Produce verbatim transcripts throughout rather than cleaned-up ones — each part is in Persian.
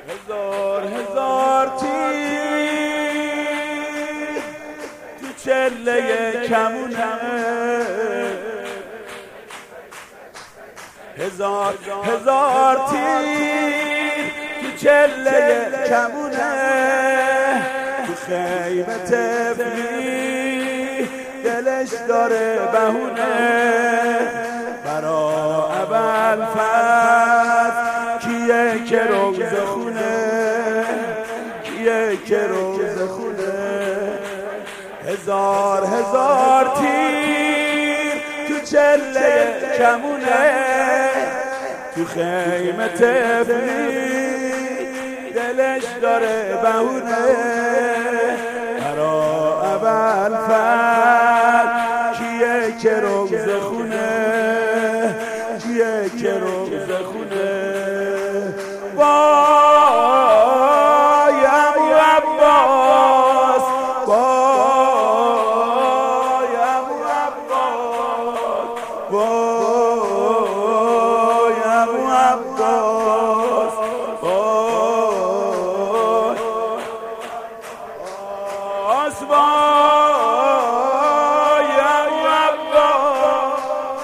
هزار هزار تیر تو چله کمونه، هزار هزار تیر تو چله کمونه، تو خیمه طفلی دلش داره بهونه، برا ابوالفضل کیه که روزه خونه، کیه که روزه خونه. هزار هزار تیر تو چله کمونه، تو خیمه طفلی دلش داره بهونه، برا ابوالفضل کیه که روزه خونه، کیه که روزه خونه. وای ابو عباس، وای ابو عباس، وای ابو عباس، وای وای ابو عباس.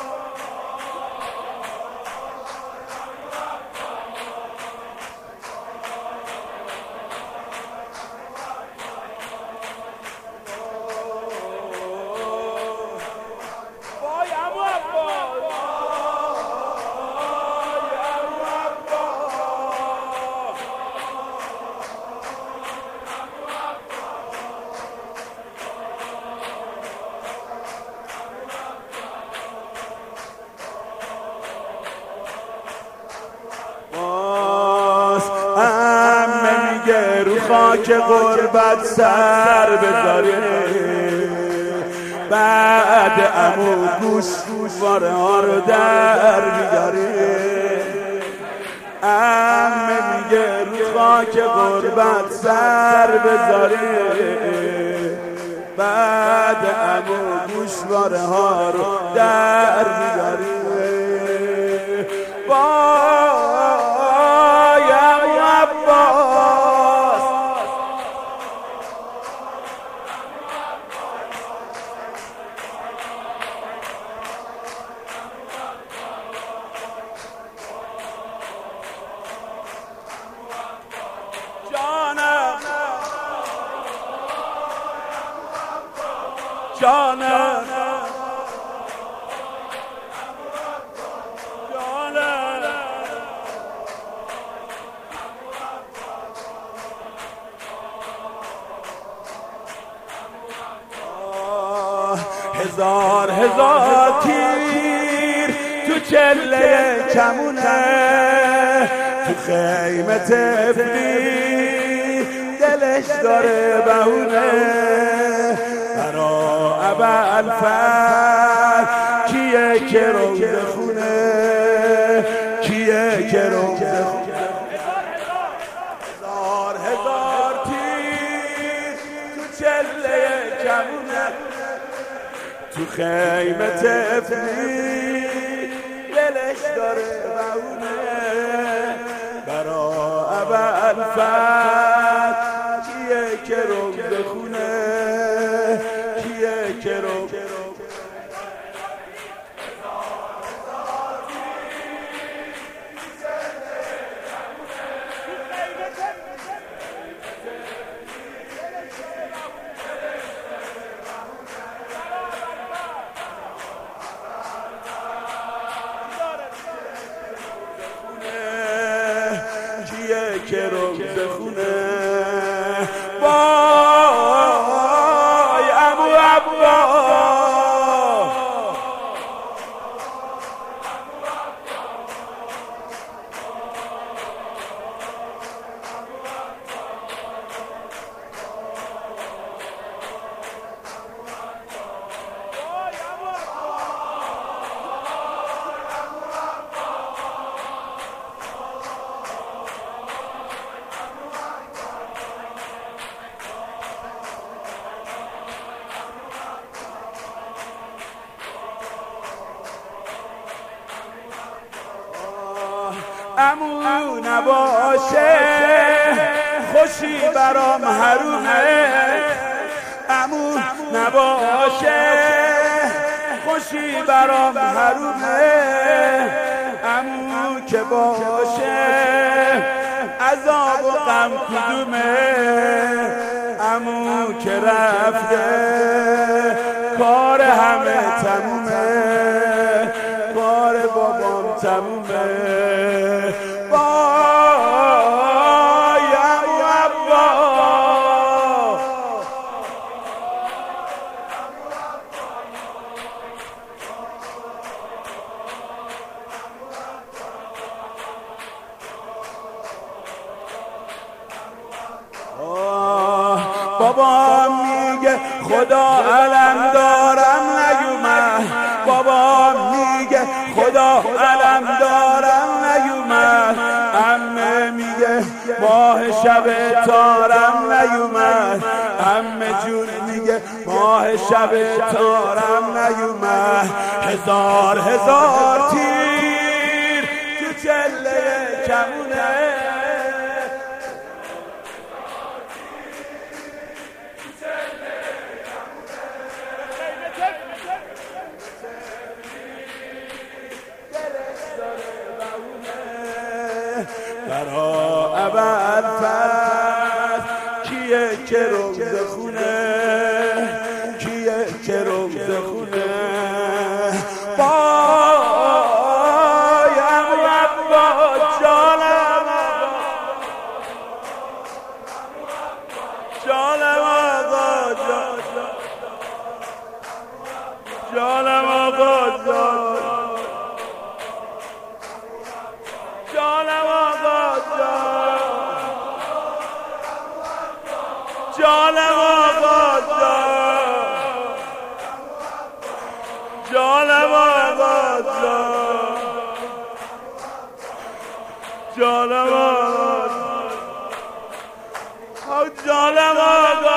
رو خاک غربت سر بذاره، بعد عمو گوش گوشواره ها رو در بیاره. عمه میگه رو خاک غربت سر بذاره، بعد عمو گوشواره ها رو در بیاره. وای ابو عباس، جانم جانم هزار هزار تیر تو چله کمونه، تو خیمه طفلی دلش داره بهونه، برا ابوالفضل کیه که روزه خونه، کیه که روزه خونه. هزار هزار تیر تو چله کمونه، تو خیمه طفلی دلش داره بهونه، برا ابوالفضل کیه که روزه خونه، کیه که روزه خونه. که روزه خونه. وای ابو عباس، عمو نباشه خوشی برام حرومه، عمو نباشه خوشی برام حرومه، عمو که باشه عذاب و غم کدومه، عمو که رفته کار همه تمومه، کار بابام تمومه. بابا میگه خدا علم دارم نیومد، بابا میگه خدا علم دارم نیومد، عمه میگه ماه شب تارم نیومد، عمه جون میگه ماه شب تارم نیومد، هزار هزار تیر تو چله کمونه، برا ابوالفضل کیه که روزه خونه، کیه که روزه خونه، وای عمو عباس جانم جانم آقا جانم آقا جانم آقا جانم آقا جانم آقا جانم آقا جانم آقا